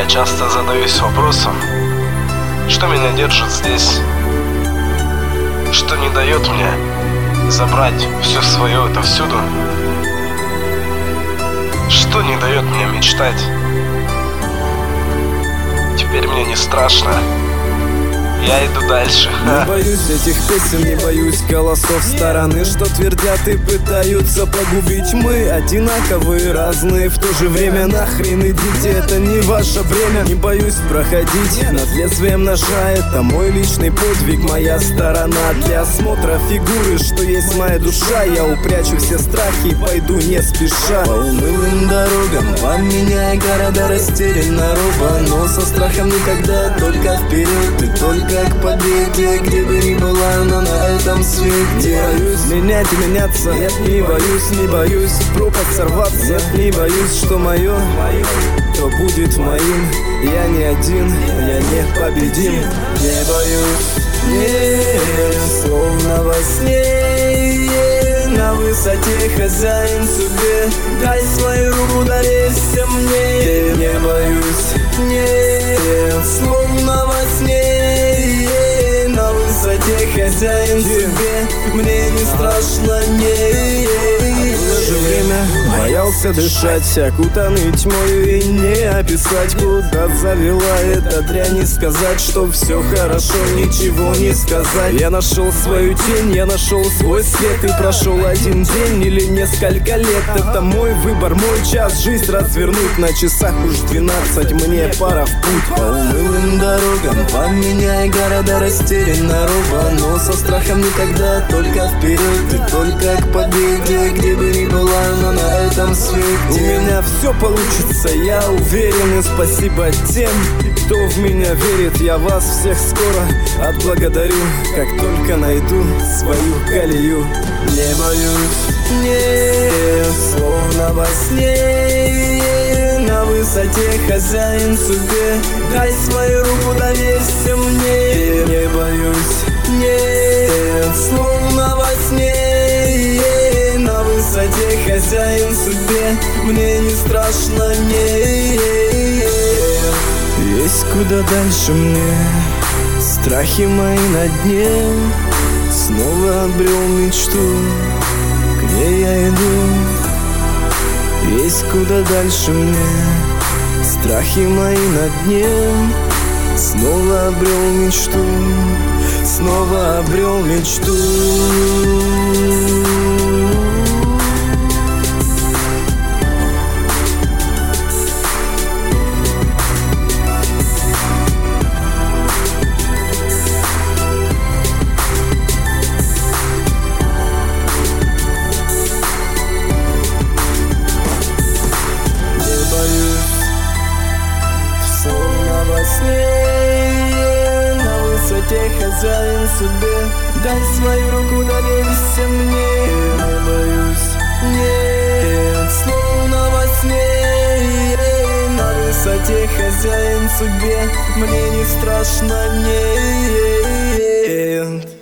Я часто задаюсь вопросом, что меня держит здесь, что не дает мне забрать все свое отовсюду, что не дает мне мечтать. Теперь мне не страшно, я иду дальше. Не боюсь этих песен, не боюсь голосов стороны, что твердят и пытаются погубить. Мы одинаковые, разные, в то же время нахрен идите, это не ваше время. Не боюсь проходить над лезвием ножа, это мой личный подвиг, моя сторона. Для осмотра фигуры, что есть моя душа, я упрячу все страхи и пойду не спеша по унылым дорогам, поменяя города растерянно робо, но со страхом никогда, только вперед и только к победе, где бы ни была, но на этом свете. Не боюсь менять и меняться, нет, не боюсь, не боюсь в пропасть сорваться, нет, не боюсь, что мое, то будет моим. Я не один, я непобедим. Не боюсь, не, словно во сне, на высоте хозяин судьбе, дай свою руку, доверься мне. Не боюсь, не, словно во сне, на высоте хозяин судьбе, мне не страшно, не. В то же время боялся дышать, окутанный тьмой, и не описать, куда завела эта дрянь. Не сказать, что все хорошо, ничего не сказать. Я нашел свою тень, я нашел свой свет, и прошел один день или несколько лет. Это мой выбор, мой час, жизнь развернуть. На часах уж 12, мне пора в путь. По унылым дорогам, поменяя города растерянно робо, но со страхом никогда, только вперед и только к победе, где бы ни была, но на этом свете. У меня все получится, я уверен, и спасибо тем, кто в меня верит. Я вас всех скоро отблагодарю, как только найду свою колею. Не боюсь, не, словно во сне, на высоте хозяин судьбе, дай свою руку, доверься мне. Не боюсь, не, словно во сне, на высоте хозяин судьбе, мне не страшно, не. Есть куда дальше мне, страхи мои на дне, снова обрел мечту, к ней я иду. Есть куда дальше мне, страхи мои на дне, снова обрел мечту, снова обрел мечту. На высоте хозяин судьбе, дай свою руку, доверься мне. Не боюсь, нет, словно во сне, на высоте хозяин судьбе, мне не страшно, нет.